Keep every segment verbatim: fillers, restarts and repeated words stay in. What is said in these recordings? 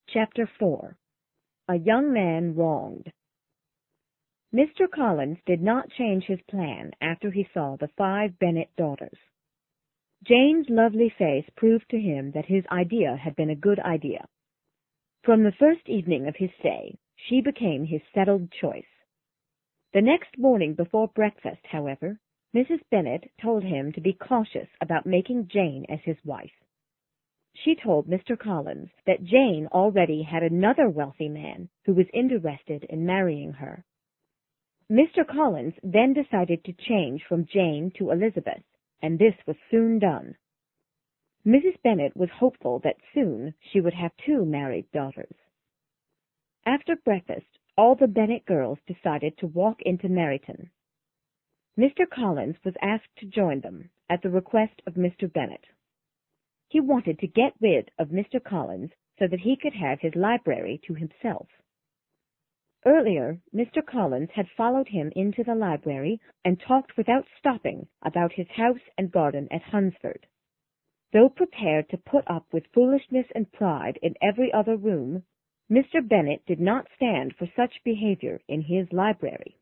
Chapter four. A Young Man Wronged. Mister Collins did not change his plan after he saw the five Bennet daughters. Jane's lovely face proved to him that his idea had been a good idea. From the first evening of his stay, she became his settled choice. The next morning before breakfast, however, Missus Bennet told him to be cautious about making Jane as his wife. She told Mister Collins that Jane already had another wealthy man who was interested in marrying her. Mister Collins then decided to change from Jane to Elizabeth, and this was soon done. Missus Bennet was hopeful that soon she would have two married daughters. After breakfast, all the Bennet girls decided to walk into Meryton. Mister Collins was asked to join them at the request of Mister Bennet. He wanted to get rid of Mister Collins so that he could have his library to himself. Earlier, Mister Collins had followed him into the library and talked without stopping about his house and garden at Hunsford. Though prepared to put up with foolishness and pride in every other room, Mister Bennet did not stand for such behavior in his library.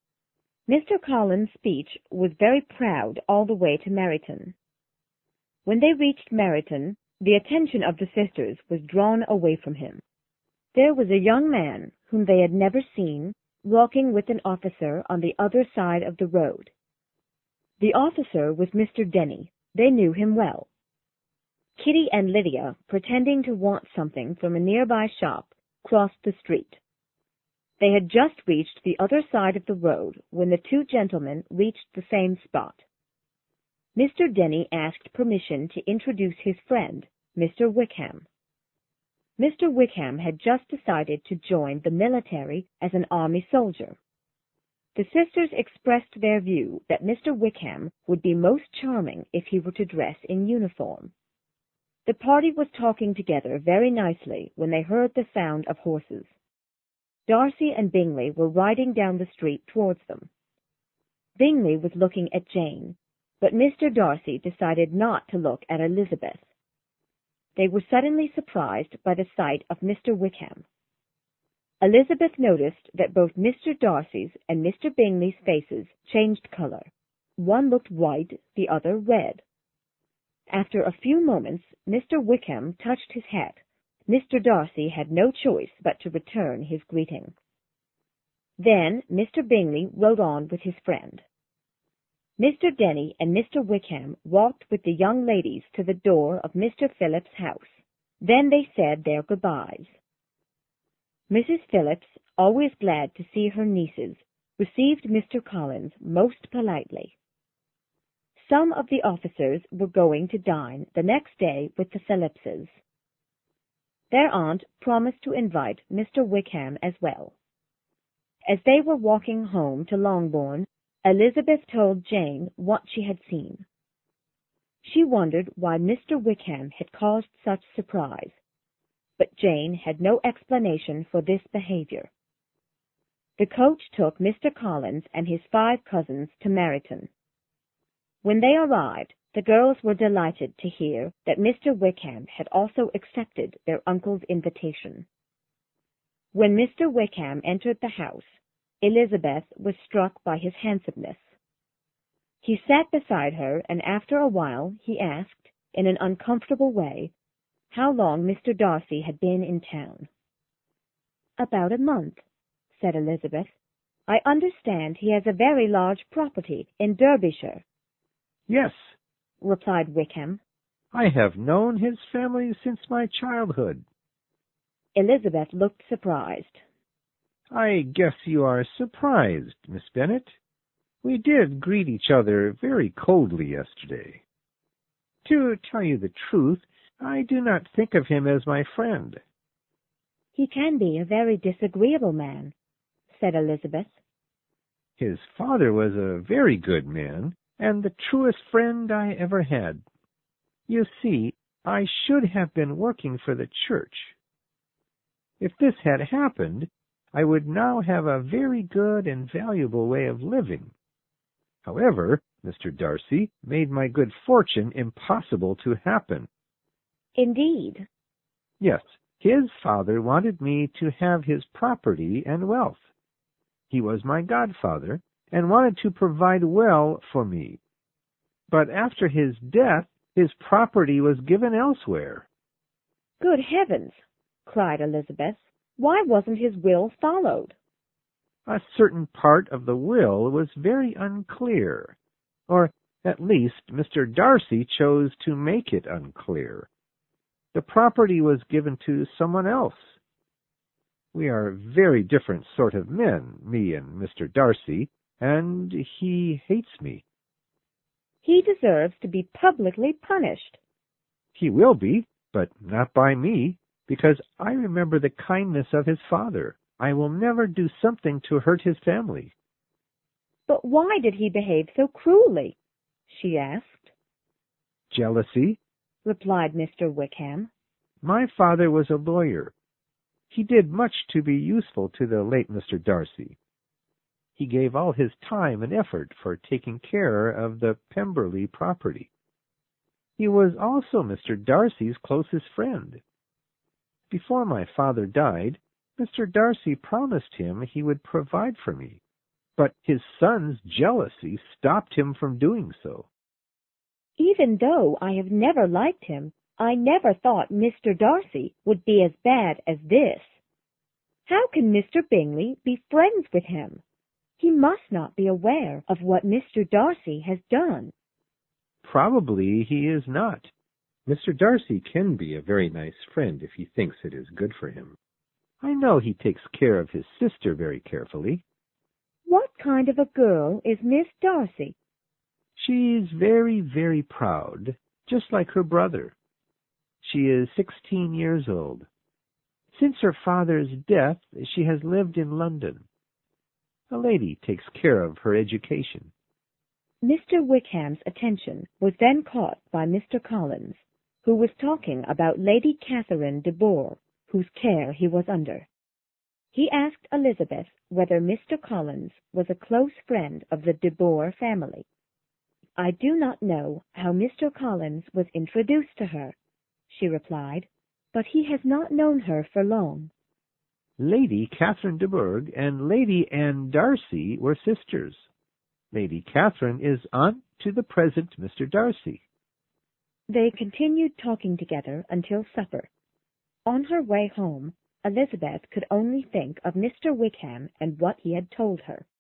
Mister Collins' speech was very proud all the way to Meryton. When they reached Meryton, the attention of the sisters was drawn away from him. There was a young man whom they had never seen, walking with an officer on the other side of the road. The officer was Mister Denny. They knew him well. Kitty and Lydia, pretending to want something from a nearby shop, crossed the street. They had just reached the other side of the road when the two gentlemen reached the same spot. Mister Denny asked permission to introduce his friend, Mister Wickham. Mister Wickham had just decided to join the military as an army soldier. The sisters expressed their view that Mister Wickham would be most charming if he were to dress in uniform. The party was talking together very nicely when they heard the sound of horses. Darcy and Bingley were riding down the street towards them. Bingley was looking at Jane, but Mister Darcy decided not to look at Elizabeth. They were suddenly surprised by the sight of Mister Wickham. Elizabeth noticed that both Mister Darcy's and Mister Bingley's faces changed color. One looked white, the other red. After a few moments, Mister Wickham touched his hat. Mister Darcy had no choice but to return his greeting. Then Mister Bingley rode on with his friend. Mister Denny and Mister Wickham walked with the young ladies to the door of Mister Phillips' house. Then they said their goodbyes. Missus Phillips, always glad to see her nieces, received Mister Collins most politely. Some of the officers were going to dine the next day with the Phillipses. Their aunt promised to invite Mister Wickham as well. As they were walking home to Longbourn, Elizabeth told Jane what she had seen. She wondered why Mister Wickham had caused such surprise, but Jane had no explanation for this behavior. The coach took Mister Collins and his five cousins to Meryton. When they arrived, the girls were delighted to hear that Mister Wickham had also accepted their uncle's invitation. When Mister Wickham entered the house, Elizabeth was struck by his handsomeness. He sat beside her, and after a while he asked, in an uncomfortable way, how long Mister Darcy had been in town. "About a month," said Elizabeth. "I understand he has a very large property in Derbyshire." "Yes," replied Wickham. "I have known his family since my childhood." Elizabeth looked surprised. "I guess you are surprised, Miss Bennet. We did greet each other very coldly yesterday. To tell you the truth, I do not think of him as my friend." "He can be a very disagreeable man," said Elizabeth. "His father was a very good man, and the truest friend I ever had. You see, I should have been working for the church. If this had happened, I would now have a very good and valuable way of living. However, Mister Darcy made my good fortune impossible to happen." "Indeed?" "Yes, His father wanted me to have his property and wealth. He was my godfather and wanted to provide well for me. But after his death, his property was given elsewhere. Good heavens, cried Elizabeth. Why wasn't his will followed? A certain part of the will was very unclear, or at least Mister Darcy chose to make it unclear. The property was given to someone else. We are very different sort of men, me and Mister Darcy, and he hates me. He deserves to be publicly punished. He will be, but not by me, because I remember the kindness of his father. I will never do something to hurt his family. But why did he behave so cruelly? She asked. Jealousy, replied Mister Wickham. My father was a lawyer. He did much to be useful to the late Mister Darcy. He gave all his time and effort for taking care of the Pemberley property. He was also Mister Darcy's closest friend. Before my father died, Mister Darcy promised him he would provide for me, but his son's jealousy stopped him from doing so. Even though I have never liked him, I never thought Mister Darcy would be as bad as this. How can Mister Bingley be friends with him? He must not be aware of what Mister Darcy has done. Probably he is not. Mister Darcy can be a very nice friend if he thinks it is good for him. I know he takes care of his sister very carefully. What kind of a girl is Miss Darcy? She's very, very proud, just like her brother. She is sixteen years old. Since her father's death, she has lived in London. A lady takes care of her education. Mister Wickham's attention was then caught by Mister Collins, who was talking about Lady Catherine de Bourgh, whose care he was under. He asked Elizabeth whether Mister Collins was a close friend of the de Bourgh family. I do not know how Mister Collins was introduced to her, she replied, but he has not known her for long. Lady Catherine de Bourgh and Lady Anne Darcy were sisters. Lady Catherine is aunt to the present Mister Darcy. They continued talking together until supper. On her way home, Elizabeth could only think of Mister Wickham and what he had told her.